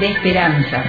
de Esperanza.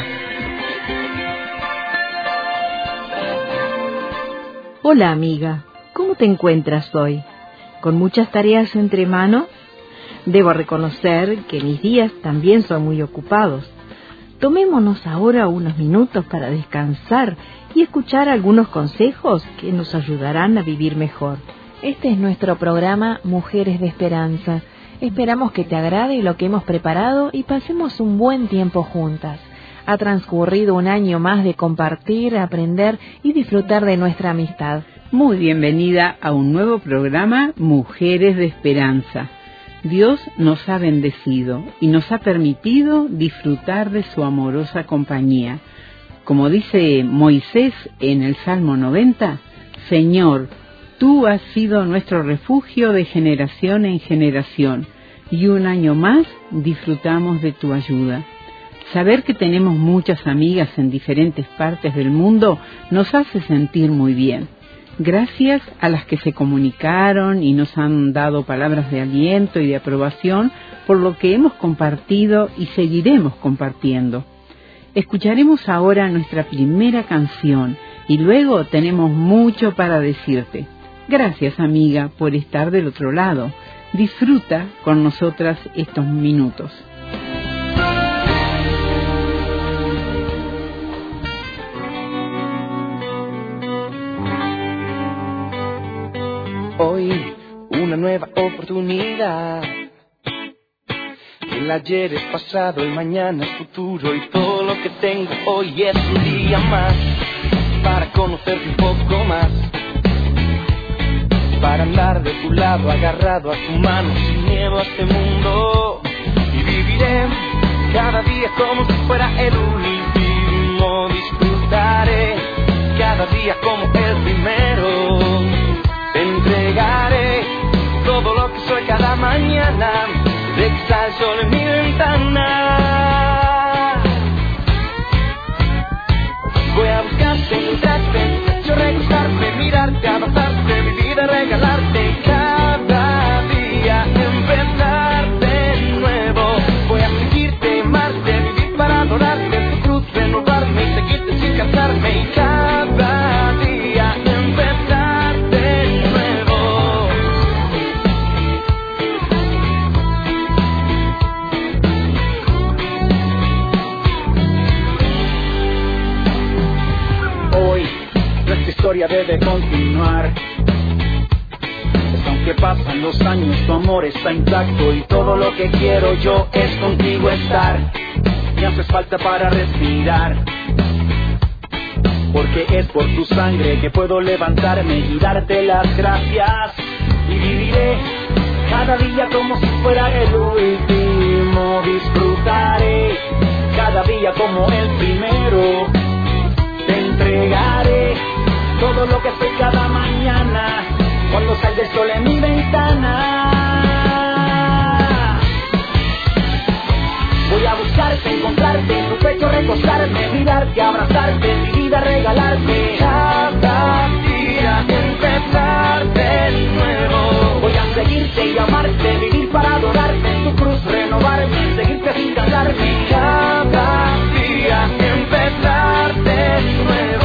Hola amiga, ¿cómo te encuentras hoy? ¿Con muchas tareas entre manos? Debo reconocer que mis días también son muy ocupados. Tomémonos ahora unos minutos para descansar y escuchar algunos consejos que nos ayudarán a vivir mejor. Este es nuestro programa Mujeres de Esperanza. Esperamos que te agrade lo que hemos preparado y pasemos un buen tiempo juntas. Ha transcurrido un año más de compartir, aprender y disfrutar de nuestra amistad. Muy bienvenida a un nuevo programa Mujeres de Esperanza. Dios nos ha bendecido y nos ha permitido disfrutar de su amorosa compañía. Como dice Moisés en el Salmo 90, Señor, tú has sido nuestro refugio de generación en generación, y un año más disfrutamos de tu ayuda. Saber que tenemos muchas amigas en diferentes partes del mundo nos hace sentir muy bien. Gracias a las que se comunicaron y nos han dado palabras de aliento y de aprobación por lo que hemos compartido y seguiremos compartiendo. Escucharemos ahora nuestra primera canción y luego tenemos mucho para decirte. Gracias, amiga, por estar del otro lado. Disfruta con nosotras estos minutos. Hoy, una nueva oportunidad. El ayer es pasado, el mañana es futuro, y todo lo que tengo hoy es un día más para conocerte un poco más, para andar de tu lado, agarrado a tu mano, sin miedo a este mundo. Y viviré cada día como si fuera el último. Disfrutaré cada día como el primero. Te entregaré todo lo que soy cada mañana. De que sale el sol en mi ventana. Voy a buscarte, encontrarte, yo recostarme, mirarte, abrazarte, mi vida regalarte. Cada día empezar de nuevo. Voy a seguirte, amarte, vivir para adorarte. En tu cruz renovarme y seguirte sin cansarme. Y cada día empezar de nuevo. Hoy nuestra historia debe continuar. Pues aunque pasan los años, tu amor está intacto, y todo lo que quiero yo es contigo estar. Me haces falta para respirar, porque es por tu sangre que puedo levantarme y darte las gracias. Y viviré cada día como si fuera el último. Disfrutaré cada día como el primero. Te entregaré todo lo que soy cada mañana, cuando salga el sol en mi ventana. Voy a buscarte, encontrarte, en tu pecho recostarme, mirarte, abrazarte, mi vida regalarte. Cada día empezar de nuevo. Voy a seguirte y amarte, vivir para adorarte, en tu cruz renovarme, seguirte sin cansarme. Cada día empezar de nuevo.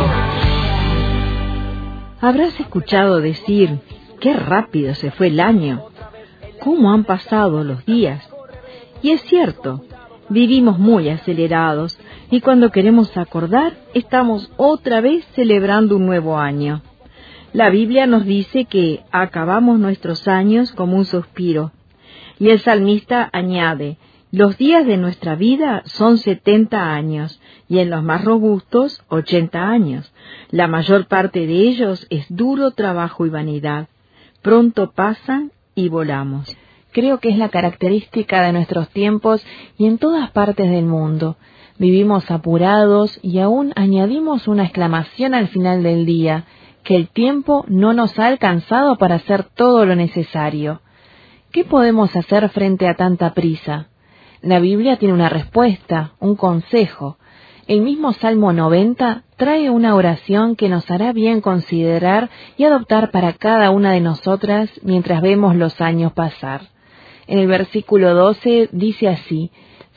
Habrás escuchado decir, qué rápido se fue el año, cómo han pasado los días. Y es cierto, vivimos muy acelerados y cuando queremos acordar, estamos otra vez celebrando un nuevo año. La Biblia nos dice que acabamos nuestros años como un suspiro. Y el salmista añade, los días de nuestra vida son 70 años, y en los más robustos 80 años. La mayor parte de ellos es duro trabajo y vanidad. Pronto pasan y volamos. Creo que es la característica de nuestros tiempos y en todas partes del mundo. Vivimos apurados y aún añadimos una exclamación al final del día, que el tiempo no nos ha alcanzado para hacer todo lo necesario. ¿Qué podemos hacer frente a tanta prisa? La Biblia tiene una respuesta, un consejo. El mismo Salmo 90 trae una oración que nos hará bien considerar y adoptar para cada una de nosotras mientras vemos los años pasar. En el versículo 12 dice así: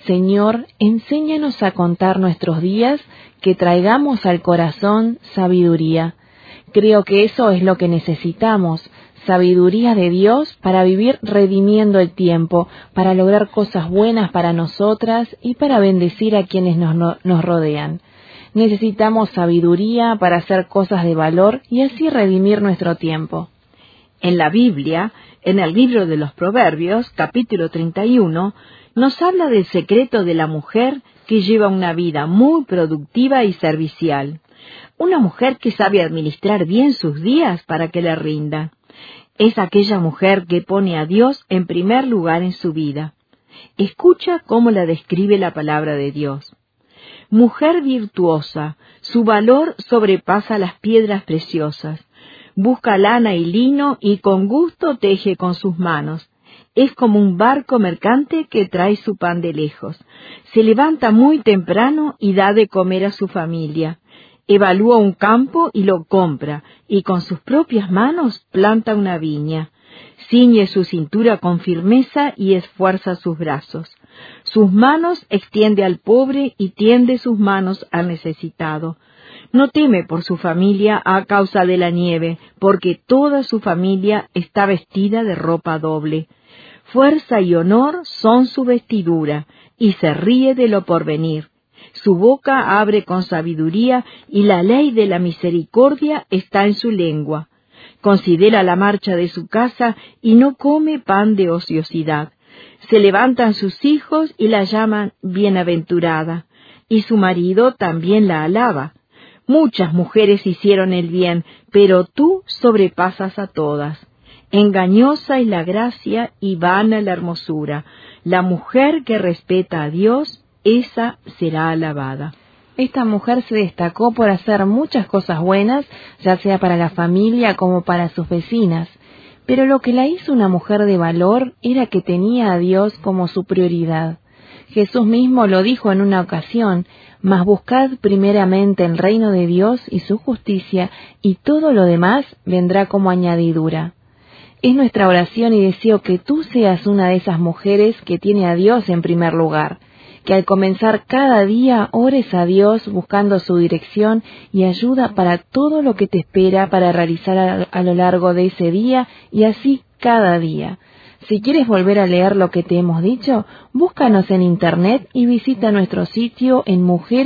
Señor, enséñanos a contar nuestros días, que traigamos al corazón sabiduría. Creo que eso es lo que necesitamos, sabiduría de Dios para vivir redimiendo el tiempo, para lograr cosas buenas para nosotras y para bendecir a quienes nos rodean. Necesitamos sabiduría para hacer cosas de valor y así redimir nuestro tiempo. En la Biblia, en el libro de los Proverbios, capítulo 31, nos habla del secreto de la mujer que lleva una vida muy productiva y servicial. Una mujer que sabe administrar bien sus días para que le rindan. Es aquella mujer que pone a Dios en primer lugar en su vida. Escucha cómo la describe la palabra de Dios. Mujer virtuosa, su valor sobrepasa las piedras preciosas. Busca lana y lino y con gusto teje con sus manos. Es como un barco mercante que trae su pan de lejos. Se levanta muy temprano y da de comer a su familia. Evalúa un campo y lo compra, y con sus propias manos planta una viña. Ciñe su cintura con firmeza y esfuerza sus brazos. Sus manos extiende al pobre y tiende sus manos al necesitado. No teme por su familia a causa de la nieve, porque toda su familia está vestida de ropa doble. Fuerza y honor son su vestidura, y se ríe de lo porvenir. Su boca abre con sabiduría, y la ley de la misericordia está en su lengua. Considera la marcha de su casa, y no come pan de ociosidad. Se levantan sus hijos y la llaman bienaventurada, y su marido también la alaba. Muchas mujeres hicieron el bien, pero tú sobrepasas a todas. Engañosa es la gracia y vana la hermosura. La mujer que respeta a Dios, esa será alabada. Esta mujer se destacó por hacer muchas cosas buenas, ya sea para la familia como para sus vecinas. Pero lo que la hizo una mujer de valor era que tenía a Dios como su prioridad. Jesús mismo lo dijo en una ocasión: mas buscad primeramente el reino de Dios y su justicia, y todo lo demás vendrá como añadidura. Es nuestra oración y deseo que tú seas una de esas mujeres que tiene a Dios en primer lugar, que al comenzar cada día ores a Dios buscando su dirección y ayuda para todo lo que te espera para realizar a lo largo de ese día y así cada día. Si quieres volver a leer lo que te hemos dicho, búscanos en internet y visita nuestro sitio en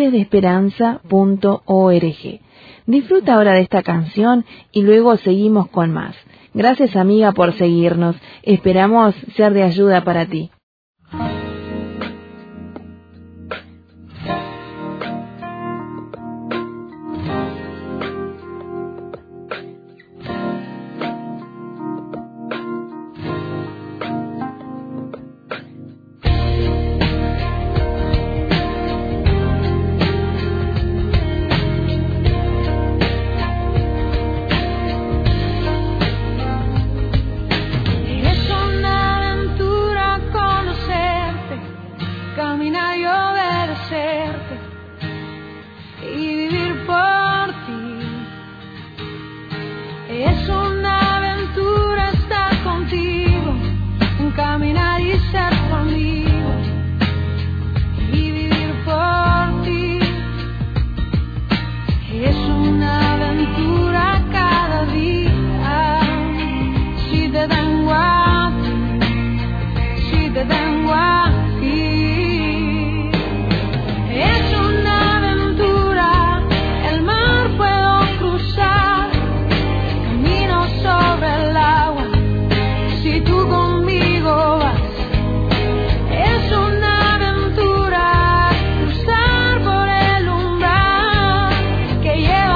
mujeresdeesperanza.org. Disfruta ahora de esta canción y luego seguimos con más. Gracias, amiga, por seguirnos. Esperamos ser de ayuda para ti. Que lleva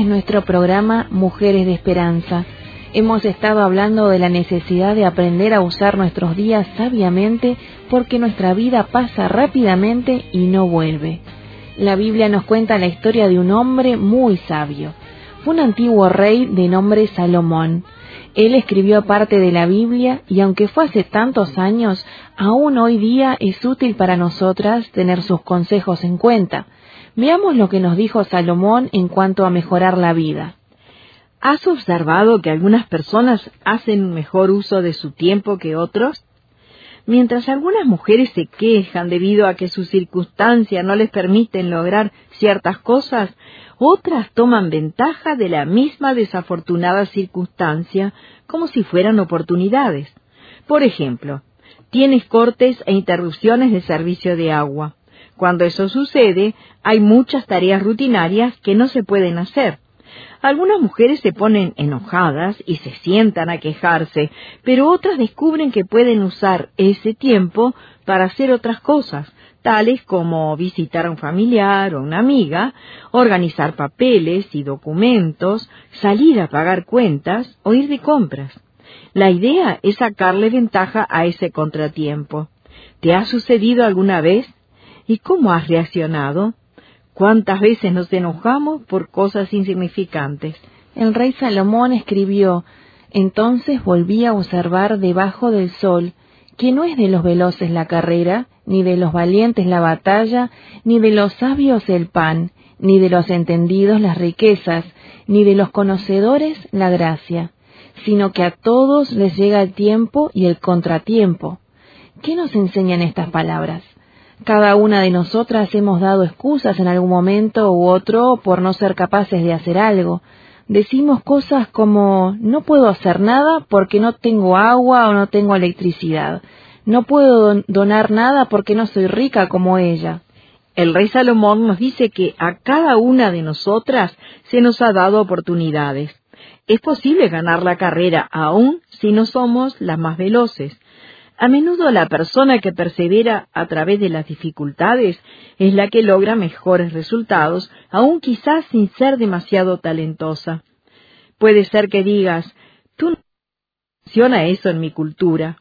es nuestro programa Mujeres de Esperanza. Hemos estado hablando de la necesidad de aprender a usar nuestros días sabiamente porque nuestra vida pasa rápidamente y no vuelve. La Biblia nos cuenta la historia de un hombre muy sabio. Fue un antiguo rey de nombre Salomón. Él escribió parte de la Biblia y aunque fue hace tantos años, aún hoy día es útil para nosotras tener sus consejos en cuenta. Veamos lo que nos dijo Salomón en cuanto a mejorar la vida. ¿Has observado que algunas personas hacen un mejor uso de su tiempo que otros? Mientras algunas mujeres se quejan debido a que sus circunstancias no les permiten lograr ciertas cosas, otras toman ventaja de la misma desafortunada circunstancia como si fueran oportunidades. Por ejemplo, tienes cortes e interrupciones de servicio de agua. Cuando eso sucede, hay muchas tareas rutinarias que no se pueden hacer. Algunas mujeres se ponen enojadas y se sientan a quejarse, pero otras descubren que pueden usar ese tiempo para hacer otras cosas, tales como visitar a un familiar o una amiga, organizar papeles y documentos, salir a pagar cuentas o ir de compras. La idea es sacarle ventaja a ese contratiempo. ¿Te ha sucedido alguna vez? ¿Y cómo has reaccionado? ¿Cuántas veces nos enojamos por cosas insignificantes? El rey Salomón escribió: «Entonces volví a observar debajo del sol que no es de los veloces la carrera, ni de los valientes la batalla, ni de los sabios el pan, ni de los entendidos las riquezas, ni de los conocedores la gracia, sino que a todos les llega el tiempo y el contratiempo». ¿Qué nos enseñan estas palabras? Cada una de nosotras hemos dado excusas en algún momento u otro por no ser capaces de hacer algo. Decimos cosas como: no puedo hacer nada porque no tengo agua o no tengo electricidad. No puedo donar nada porque no soy rica como ella. El rey Salomón nos dice que a cada una de nosotras se nos ha dado oportunidades. Es posible ganar la carrera aún si no somos las más veloces. A menudo la persona que persevera a través de las dificultades es la que logra mejores resultados, aún quizás sin ser demasiado talentosa. Puede ser que digas: «Tú no funciona eso en mi cultura».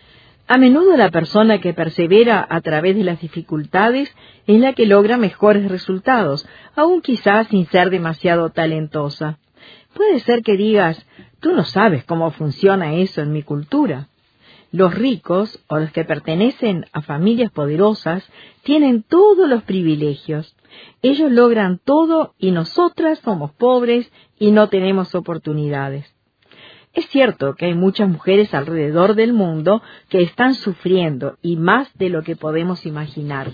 A menudo la persona que persevera a través de las dificultades es la que logra mejores resultados, aún quizás sin ser demasiado talentosa. Puede ser que digas: «Tú no sabes cómo funciona eso en mi cultura». Los ricos, o los que pertenecen a familias poderosas, tienen todos los privilegios. Ellos logran todo y nosotras somos pobres y no tenemos oportunidades. Es cierto que hay muchas mujeres alrededor del mundo que están sufriendo, y más de lo que podemos imaginar.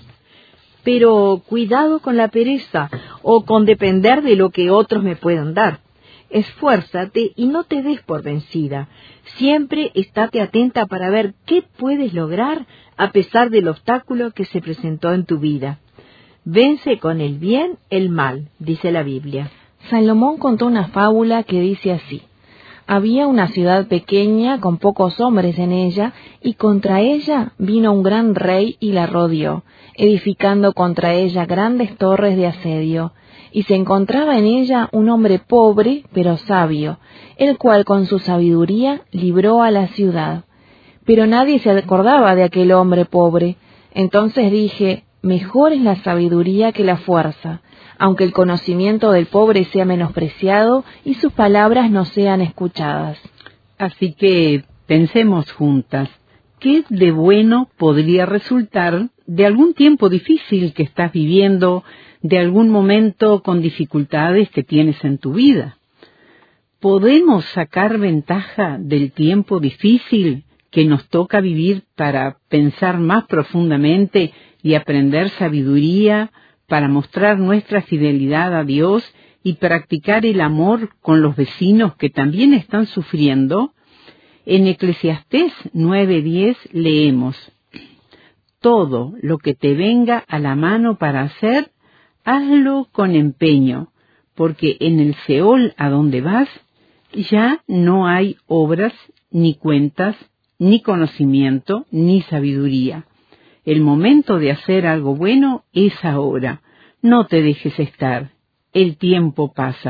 Pero cuidado con la pereza o con depender de lo que otros me puedan dar. Esfuérzate y no te des por vencida. Siempre estate atenta para ver qué puedes lograr a pesar del obstáculo que se presentó en tu vida. Vence con el bien el mal, dice la Biblia. Salomón contó una fábula que dice así: había una ciudad pequeña con pocos hombres en ella, y contra ella vino un gran rey y la rodeó, edificando contra ella grandes torres de asedio. Y se encontraba en ella un hombre pobre pero sabio, el cual con su sabiduría libró a la ciudad. Pero nadie se acordaba de aquel hombre pobre. Entonces dije: mejor es la sabiduría que la fuerza, aunque el conocimiento del pobre sea menospreciado y sus palabras no sean escuchadas. Así que pensemos juntas, ¿qué de bueno podría resultar de algún tiempo difícil que estás viviendo, de algún momento con dificultades que tienes en tu vida? ¿Podemos sacar ventaja del tiempo difícil que nos toca vivir para pensar más profundamente y aprender sabiduría, para mostrar nuestra fidelidad a Dios y practicar el amor con los vecinos que también están sufriendo? En Eclesiastés 9:10 leemos: todo lo que te venga a la mano para hacer, hazlo con empeño, porque en el Seol a donde vas ya no hay obras, ni cuentas, ni conocimiento, ni sabiduría. El momento de hacer algo bueno es ahora. No te dejes estar. El tiempo pasa.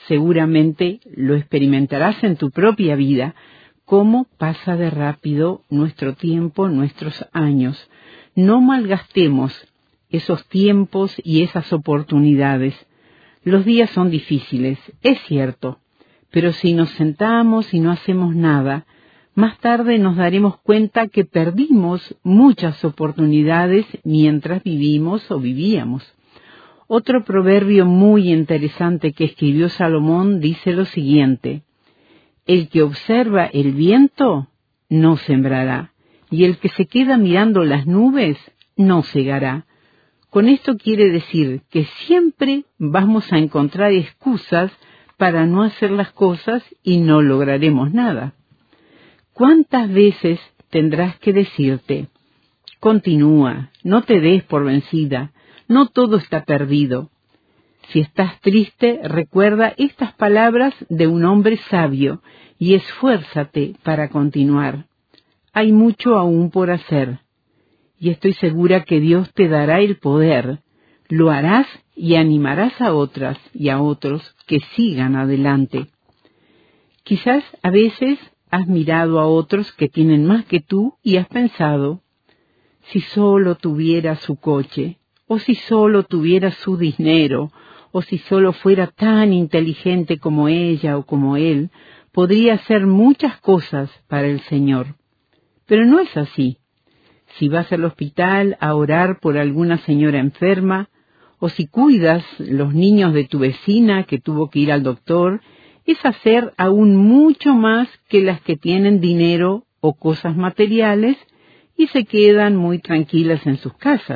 Seguramente lo experimentarás en tu propia vida, cómo pasa de rápido nuestro tiempo, nuestros años. No malgastemos esos tiempos y esas oportunidades. Los días son difíciles, es cierto, pero si nos sentamos y no hacemos nada, más tarde nos daremos cuenta que perdimos muchas oportunidades mientras vivimos o vivíamos. Otro proverbio muy interesante que escribió Salomón dice lo siguiente: el que observa el viento no sembrará, y el que se queda mirando las nubes no segará. Con esto quiere decir que siempre vamos a encontrar excusas para no hacer las cosas y no lograremos nada. ¿Cuántas veces tendrás que decirte: continúa, no te des por vencida, no todo está perdido? Si estás triste, recuerda estas palabras de un hombre sabio y esfuérzate para continuar. Hay mucho aún por hacer, y estoy segura que Dios te dará el poder. Lo harás y animarás a otras y a otros que sigan adelante. Quizás a veces has mirado a otros que tienen más que tú y has pensado: si solo tuviera su coche, o si solo tuviera su dinero, o si solo fuera tan inteligente como ella o como él, podría hacer muchas cosas para el Señor. Pero no es así. Si vas al hospital a orar por alguna señora enferma, o si cuidas los niños de tu vecina que tuvo que ir al doctor, es hacer aún mucho más que las que tienen dinero o cosas materiales y se quedan muy tranquilas en sus casas.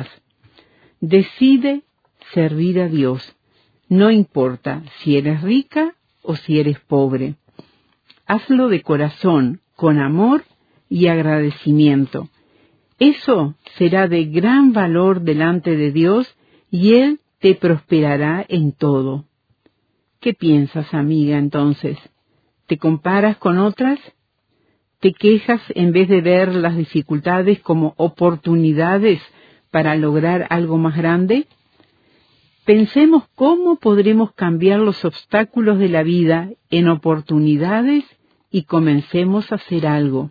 Decide servir a Dios, no importa si eres rica o si eres pobre. Hazlo de corazón, con amor y agradecimiento. Eso será de gran valor delante de Dios y Él te prosperará en todo. ¿Qué piensas, amiga, entonces? ¿Te comparas con otras? ¿Te quejas en vez de ver las dificultades como oportunidades para lograr algo más grande? Pensemos cómo podremos cambiar los obstáculos de la vida en oportunidades y comencemos a hacer algo.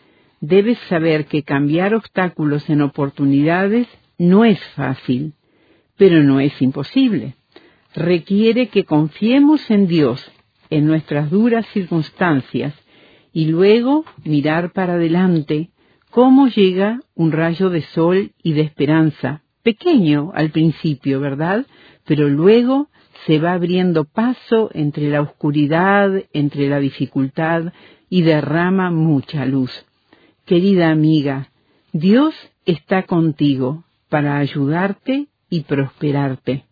Debes saber que cambiar obstáculos en oportunidades no es fácil, pero no es imposible. Requiere que confiemos en Dios en nuestras duras circunstancias y luego mirar para adelante cómo llega un rayo de sol y de esperanza, pequeño al principio, ¿verdad? Pero luego se va abriendo paso entre la oscuridad, entre la dificultad y derrama mucha luz. Querida amiga, Dios está contigo para ayudarte y prosperarte.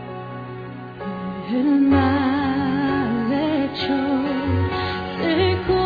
El mal hecho se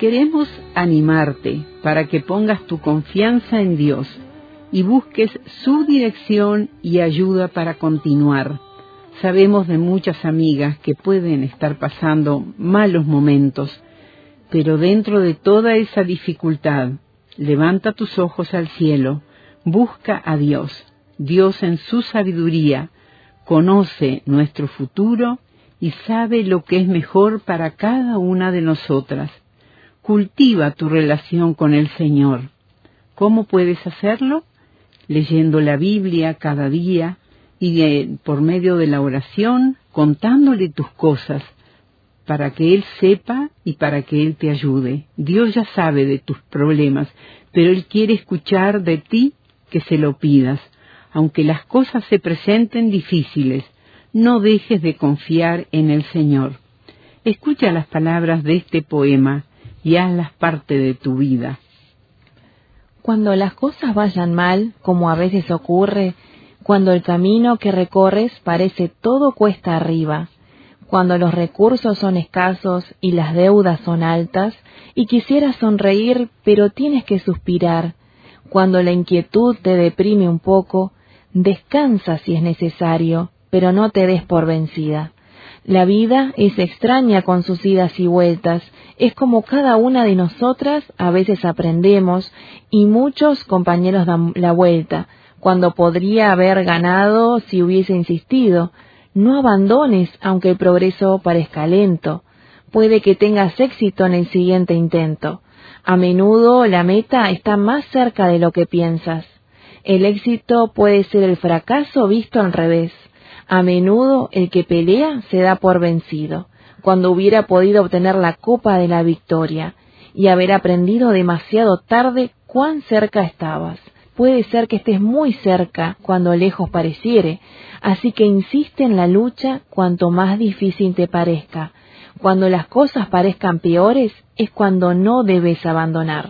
queremos animarte para que pongas tu confianza en Dios y busques su dirección y ayuda para continuar. Sabemos de muchas amigas que pueden estar pasando malos momentos, pero dentro de toda esa dificultad, levanta tus ojos al cielo, busca a Dios. Dios en su sabiduría conoce nuestro futuro y sabe lo que es mejor para cada una de nosotras. Cultiva tu relación con el Señor. ¿Cómo puedes hacerlo? Leyendo la Biblia cada día y por medio de la oración, contándole tus cosas, para que Él sepa y para que Él te ayude. Dios ya sabe de tus problemas, pero Él quiere escuchar de ti que se lo pidas. Aunque las cosas se presenten difíciles, no dejes de confiar en el Señor. Escucha las palabras de este poema y hazlas parte de tu vida. Cuando las cosas vayan mal, como a veces ocurre, cuando el camino que recorres parece todo cuesta arriba, cuando los recursos son escasos y las deudas son altas, y quisieras sonreír, pero tienes que suspirar, cuando la inquietud te deprime un poco, descansa si es necesario, pero no te des por vencida. La vida es extraña con sus idas y vueltas, es como cada una de nosotras a veces aprendemos y muchos compañeros dan la vuelta, cuando podría haber ganado si hubiese insistido. No abandones aunque el progreso parezca lento, puede que tengas éxito en el siguiente intento. A menudo la meta está más cerca de lo que piensas. El éxito puede ser el fracaso visto al revés. A menudo el que pelea se da por vencido, cuando hubiera podido obtener la copa de la victoria, y haber aprendido demasiado tarde cuán cerca estabas. Puede ser que estés muy cerca cuando lejos pareciere, así que insiste en la lucha cuanto más difícil te parezca. Cuando las cosas parezcan peores es cuando no debes abandonar.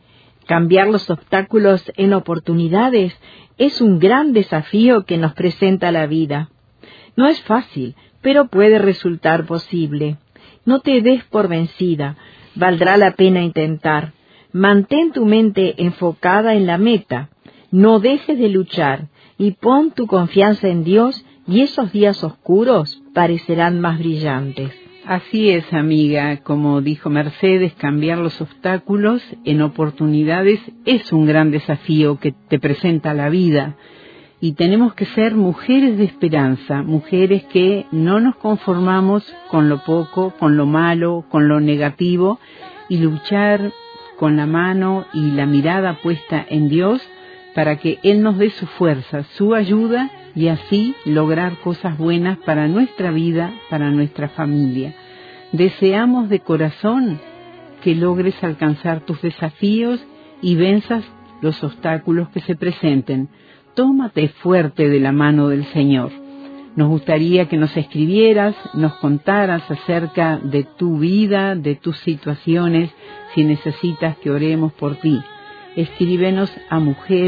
Cambiar los obstáculos en oportunidades es un gran desafío que nos presenta la vida. No es fácil, pero puede resultar posible. No te des por vencida, valdrá la pena intentar. Mantén tu mente enfocada en la meta, no dejes de luchar y pon tu confianza en Dios y esos días oscuros parecerán más brillantes. Así es, amiga, como dijo Mercedes, cambiar los obstáculos en oportunidades es un gran desafío que te presenta la vida. Y tenemos que ser mujeres de esperanza, mujeres que no nos conformamos con lo poco, con lo malo, con lo negativo, y luchar con la mano y la mirada puesta en Dios para que Él nos dé su fuerza, su ayuda, y así lograr cosas buenas para nuestra vida, para nuestra familia. Deseamos de corazón que logres alcanzar tus desafíos y venzas los obstáculos que se presenten. Tómate fuerte de la mano del Señor. Nos gustaría que nos escribieras, nos contaras acerca de tu vida, de tus situaciones, si necesitas que oremos por ti. Escríbenos a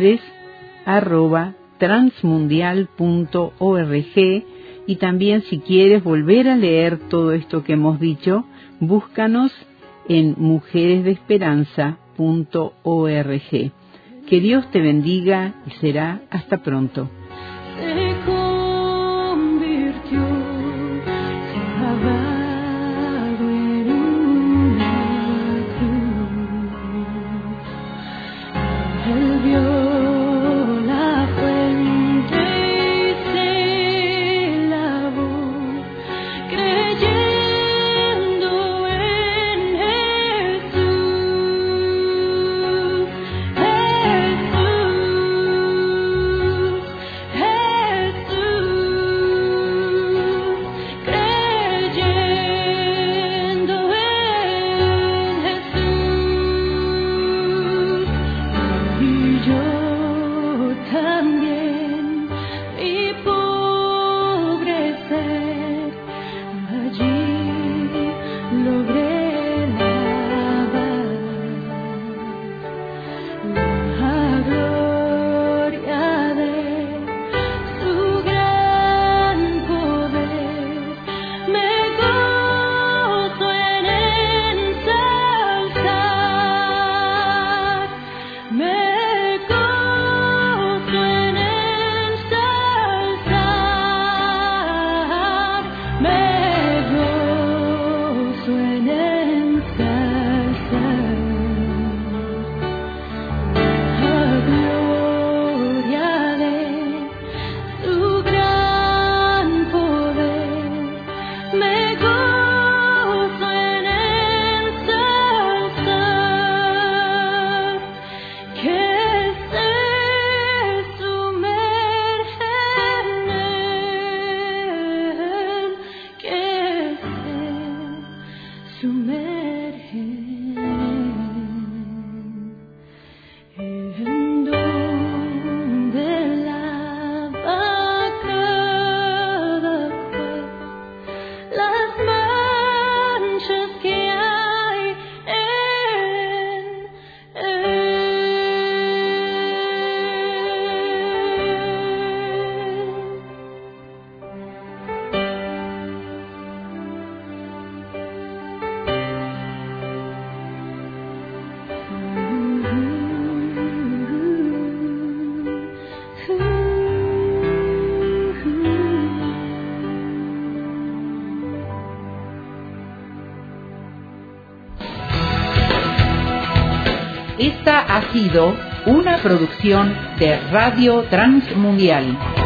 mujeres@transmundial.org y también si quieres volver a leer todo esto que hemos dicho, búscanos en mujeresdeesperanza.org. Que Dios te bendiga y será hasta pronto. Se convirtió clavado en una cruz. Él vio la fuente y se lavó, creyendo en Jesús. ha sido una producción de Radio Transmundial.